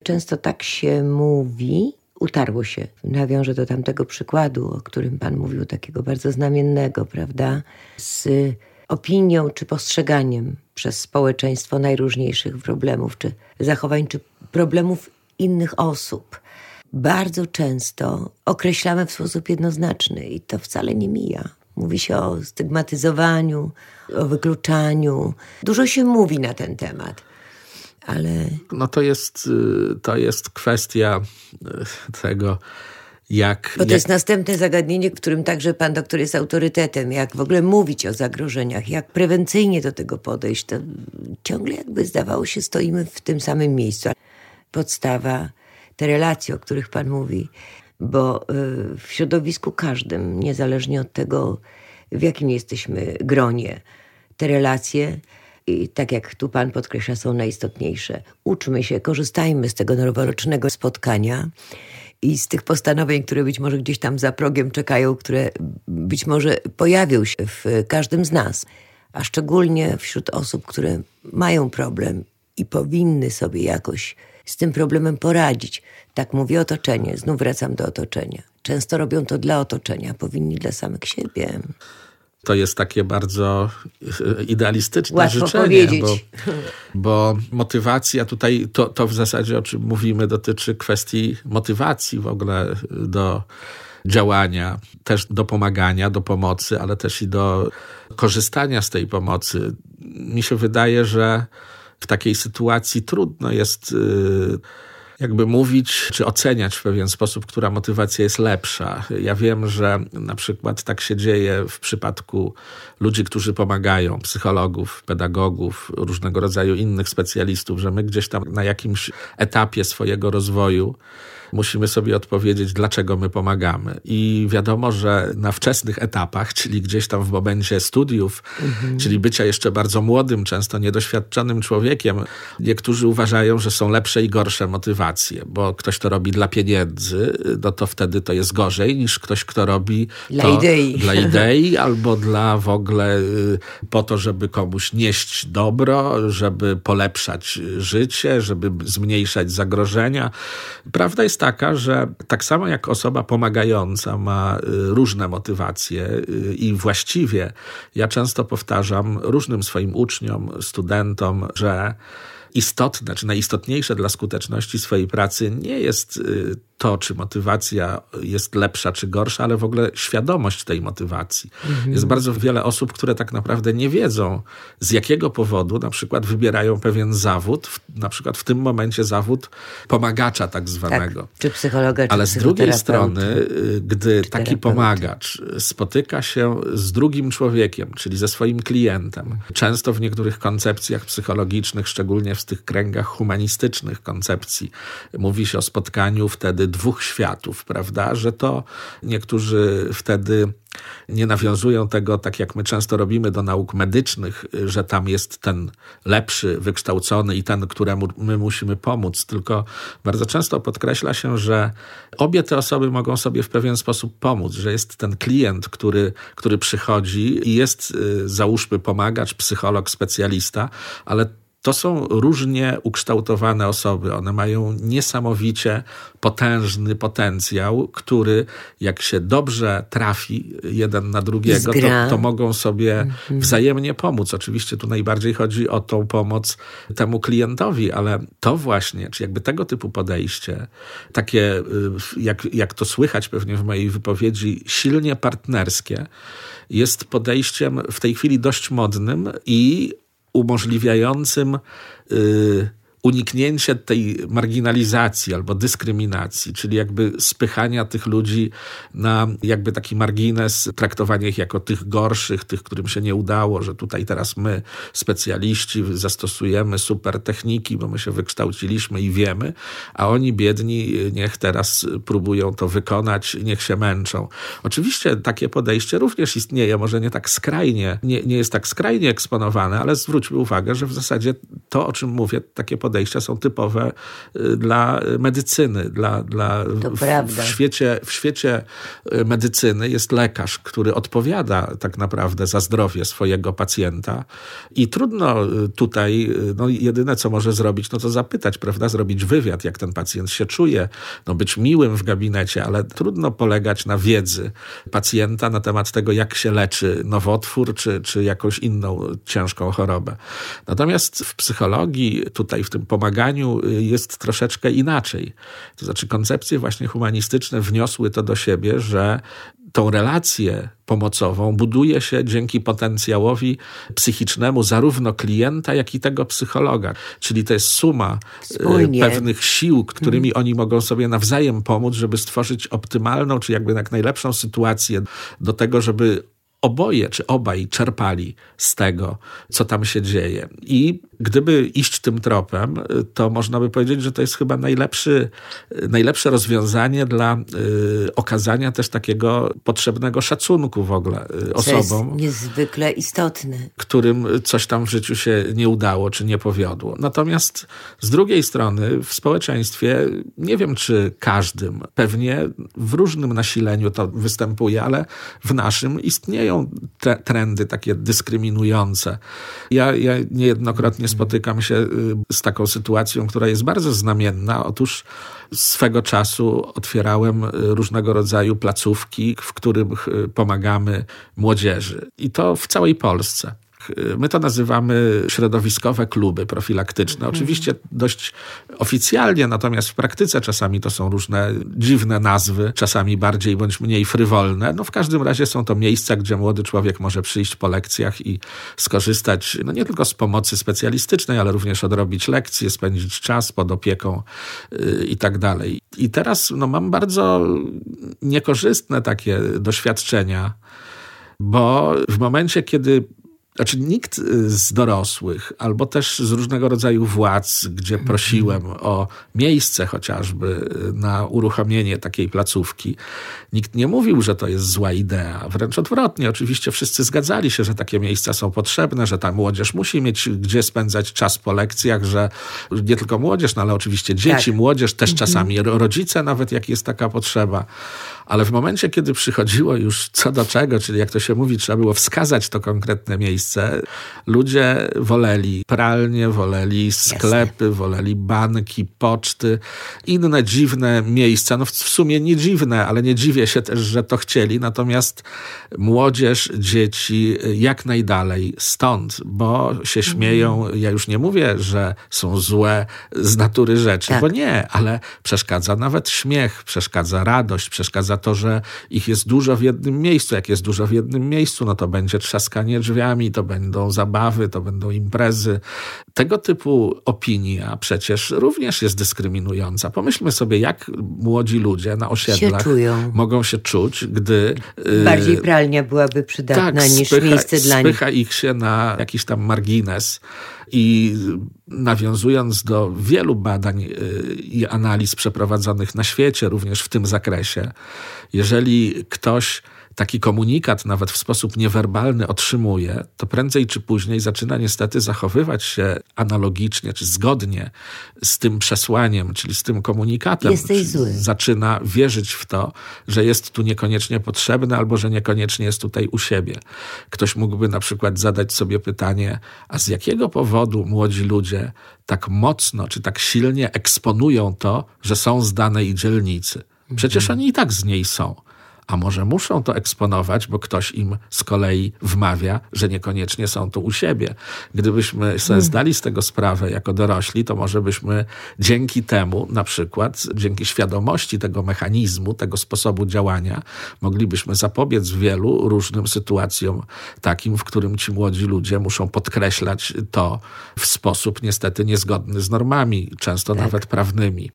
Często tak się mówi, utarło się. Nawiążę do tamtego przykładu, o którym pan mówił, takiego bardzo znamiennego, prawda? Z opinią czy postrzeganiem przez społeczeństwo najróżniejszych problemów, czy zachowań, czy problemów innych osób. Bardzo często określamy w sposób jednoznaczny i to wcale nie mija. Mówi się o stygmatyzowaniu, o wykluczaniu. Dużo się mówi na ten temat, ale... No to jest kwestia tego, Bo to jest następne zagadnienie, w którym także pan doktor jest autorytetem. Jak w ogóle mówić o zagrożeniach, jak prewencyjnie do tego podejść. To ciągle jakby zdawało się stoimy w tym samym miejscu. Podstawa, te relacje, o których pan mówi, bo w środowisku każdym, niezależnie od tego, w jakim jesteśmy gronie, te relacje, i tak jak tu pan podkreśla, są najistotniejsze. Uczmy się, korzystajmy z tego noworocznego spotkania i z tych postanowień, które być może gdzieś tam za progiem czekają, które być może pojawią się w każdym z nas, a szczególnie wśród osób, które mają problem i powinny sobie jakoś z tym problemem poradzić. Tak mówi otoczenie, znów wracam do otoczenia. Często robią to dla otoczenia, powinni dla samych siebie. To jest takie bardzo idealistyczne łatwo życzenie, powiedzieć. bo motywacja tutaj, to w zasadzie o czym mówimy, dotyczy kwestii motywacji w ogóle do działania, też do pomagania, do pomocy, ale też i do korzystania z tej pomocy. Mi się wydaje, że w takiej sytuacji trudno jest jakby mówić, czy oceniać w pewien sposób, która motywacja jest lepsza. Ja wiem, że na przykład tak się dzieje w przypadku ludzi, którzy pomagają, psychologów, pedagogów, różnego rodzaju innych specjalistów, że my gdzieś tam na jakimś etapie swojego rozwoju musimy sobie odpowiedzieć, dlaczego my pomagamy. I wiadomo, że na wczesnych etapach, czyli gdzieś tam w momencie studiów, czyli bycia jeszcze bardzo młodym, często niedoświadczonym człowiekiem, niektórzy uważają, że są lepsze i gorsze motywacje, bo ktoś, kto robi dla pieniędzy, no to wtedy to jest gorzej niż ktoś, kto robi dla idei albo dla w ogóle po to, żeby komuś nieść dobro, żeby polepszać życie, żeby zmniejszać zagrożenia. Prawda jest taka, że tak samo jak osoba pomagająca ma różne motywacje i właściwie ja często powtarzam różnym swoim uczniom, studentom, że istotne, czy najistotniejsze dla skuteczności swojej pracy nie jest to, czy motywacja jest lepsza, czy gorsza, ale w ogóle świadomość tej motywacji. Jest bardzo wiele osób, które tak naprawdę nie wiedzą, z jakiego powodu na przykład wybierają pewien zawód, na przykład w tym momencie zawód pomagacza tak zwanego. Tak, czy psychologa, czy ale z drugiej strony, gdy taki pomagacz spotyka się z drugim człowiekiem, czyli ze swoim klientem, często w niektórych koncepcjach psychologicznych, szczególnie w tych kręgach humanistycznych koncepcji, mówi się o spotkaniu wtedy dwóch światów, prawda? Że to niektórzy wtedy nie nawiązują tego, tak jak my często robimy do nauk medycznych, że tam jest ten lepszy, wykształcony i ten, któremu my musimy pomóc, tylko bardzo często podkreśla się, że obie te osoby mogą sobie w pewien sposób pomóc, że jest ten klient, który przychodzi i jest, załóżmy, pomagacz, psycholog, specjalista, ale to są różnie ukształtowane osoby. One mają niesamowicie potężny potencjał, który jak się dobrze trafi jeden na drugiego, to mogą sobie wzajemnie pomóc. Oczywiście tu najbardziej chodzi o tą pomoc temu klientowi, ale to właśnie, czy jakby tego typu podejście, takie jak to słychać pewnie w mojej wypowiedzi, silnie partnerskie, jest podejściem w tej chwili dość modnym i umożliwiającym uniknięcie tej marginalizacji albo dyskryminacji, czyli jakby spychania tych ludzi na jakby taki margines, traktowania ich jako tych gorszych, tych, którym się nie udało, że tutaj teraz my, specjaliści, zastosujemy super techniki, bo my się wykształciliśmy i wiemy, a oni biedni niech teraz próbują to wykonać, niech się męczą. Oczywiście takie podejście również istnieje, może nie tak skrajnie, nie jest tak skrajnie eksponowane, ale zwróćmy uwagę, że w zasadzie to, o czym mówię, takie podejście podejścia są typowe dla medycyny. W świecie medycyny jest lekarz, który odpowiada tak naprawdę za zdrowie swojego pacjenta i trudno tutaj, jedyne co może zrobić, to zapytać, prawda, zrobić wywiad, jak ten pacjent się czuje, być miłym w gabinecie, ale trudno polegać na wiedzy pacjenta na temat tego, jak się leczy nowotwór, czy jakąś inną ciężką chorobę. Natomiast w psychologii, tutaj w tym pomaganiu jest troszeczkę inaczej. To znaczy koncepcje właśnie humanistyczne wniosły to do siebie, że tą relację pomocową buduje się dzięki potencjałowi psychicznemu zarówno klienta, jak i tego psychologa. Czyli to jest suma pewnych sił, którymi oni mogą sobie nawzajem pomóc, żeby stworzyć optymalną, czy jakby jak najlepszą sytuację do tego, żeby oboje czy obaj czerpali z tego, co tam się dzieje. I gdyby iść tym tropem, to można by powiedzieć, że to jest chyba najlepsze rozwiązanie dla okazania też takiego potrzebnego szacunku w ogóle osobom. To jest niezwykle istotne. Którym coś tam w życiu się nie udało, czy nie powiodło. Natomiast z drugiej strony w społeczeństwie, nie wiem czy każdym, pewnie w różnym nasileniu to występuje, ale w naszym istnieją trendy takie dyskryminujące. Ja niejednokrotnie spotykam się z taką sytuacją, która jest bardzo znamienna. Otóż swego czasu otwierałem różnego rodzaju placówki, w których pomagamy młodzieży. I to w całej Polsce. My to nazywamy środowiskowe kluby profilaktyczne. Oczywiście dość oficjalnie, natomiast w praktyce czasami to są różne dziwne nazwy, czasami bardziej bądź mniej frywolne. W każdym razie są to miejsca, gdzie młody człowiek może przyjść po lekcjach i skorzystać nie tylko z pomocy specjalistycznej, ale również odrobić lekcje, spędzić czas pod opieką i tak dalej. I teraz mam bardzo niekorzystne takie doświadczenia, bo w momencie, kiedy nikt z dorosłych, albo też z różnego rodzaju władz, gdzie prosiłem o miejsce chociażby na uruchomienie takiej placówki, nikt nie mówił, że to jest zła idea. Wręcz odwrotnie. Oczywiście wszyscy zgadzali się, że takie miejsca są potrzebne, że ta młodzież musi mieć gdzie spędzać czas po lekcjach, że nie tylko młodzież, ale oczywiście dzieci, młodzież, też czasami rodzice nawet, jak jest taka potrzeba. Ale w momencie, kiedy przychodziło już co do czego, czyli jak to się mówi, trzeba było wskazać to konkretne miejsce, ludzie woleli pralnie, woleli sklepy, woleli banki, poczty, inne dziwne miejsca. W sumie nie dziwne, ale nie dziwię się też, że to chcieli. Natomiast młodzież, dzieci jak najdalej stąd, bo się śmieją. Ja już nie mówię, że są złe z natury rzeczy, bo nie, ale przeszkadza nawet śmiech, przeszkadza radość, przeszkadza to, że ich jest dużo w jednym miejscu. Jak jest dużo w jednym miejscu, to będzie trzaskanie drzwiami, to będą zabawy, to będą imprezy. Tego typu opinia przecież również jest dyskryminująca. Pomyślmy sobie, jak młodzi ludzie na osiedlach mogą się czuć, gdy... Bardziej pralnia byłaby przydatna niż miejsce dla nich. Spycha ich się na jakiś tam margines. I nawiązując do wielu badań i analiz przeprowadzonych na świecie, również w tym zakresie, jeżeli ktoś taki komunikat nawet w sposób niewerbalny otrzymuje, to prędzej czy później zaczyna niestety zachowywać się analogicznie, czy zgodnie z tym przesłaniem, czyli z tym komunikatem. Jesteś zły. Zaczyna wierzyć w to, że jest tu niekoniecznie potrzebny, albo że niekoniecznie jest tutaj u siebie. Ktoś mógłby na przykład zadać sobie pytanie, a z jakiego powodu młodzi ludzie tak mocno, czy tak silnie eksponują to, że są z danej dzielnicy? Przecież oni i tak z niej są. A może muszą to eksponować, bo ktoś im z kolei wmawia, że niekoniecznie są tu u siebie. Gdybyśmy sobie zdali z tego sprawę jako dorośli, to może byśmy dzięki temu, na przykład dzięki świadomości tego mechanizmu, tego sposobu działania, moglibyśmy zapobiec wielu różnym sytuacjom takim, w którym ci młodzi ludzie muszą podkreślać to w sposób niestety niezgodny z normami, często nawet prawnymi.